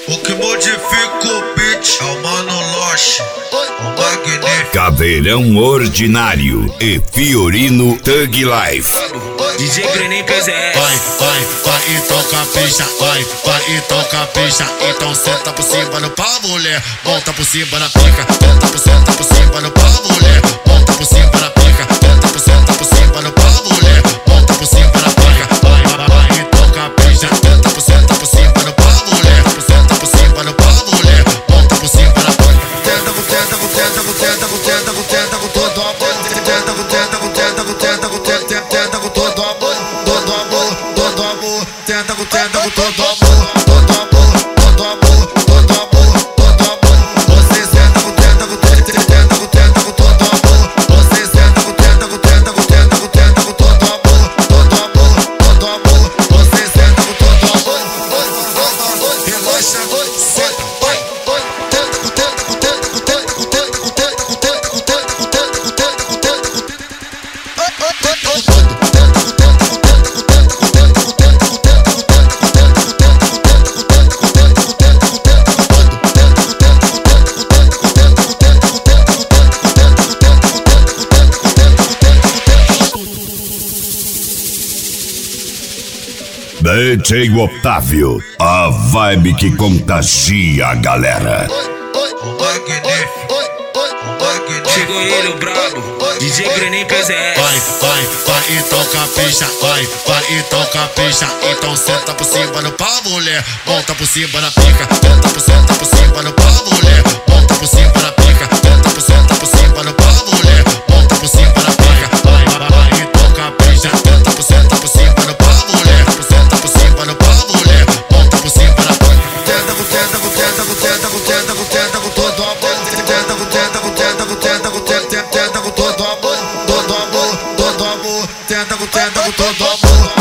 O que modifica o beat é o Mano Loche, o magnífico Caveirão Ordinário e Fiorino Thug Life. DJ Brenin PZS. Vai então capricha, vai então capricha. Então senta por cima no pau, mulher, monta por cima na pica. Senta por cima no pau, mulher, monta por cima na pica. Senta por cima no pau, mulher, monta por cima na pica. Vai então capricha, senta por cima no pau, mulher, senta por cima no pau, mulher, monta por cima na pica. Tenta com todo amor. Tenta com todo amor, você senta com tenta com todo amor, você senta com tenta com todo amor, você senta com todo amor, relaxa, senta, vai, tenta com DJ Otávio, a vibe que contagia a galera. o magnífico. Chegou ele, o brabo, DJ Brenin PZS. Vai então capricha, vai então capricha. Então senta por cima no pau, mulher, monta por cima na pica. Senta por cima no pau, mulher, monta por cima na pica. Senta por cima no pau, mulher, monta por cima na pica. Vai então capricha, senta por cima no pau, mulher, senta por cima no pau, mulher, monta por cima na pica. Tenta com todo amor. Tenta com todo amor, tenta com todo amor.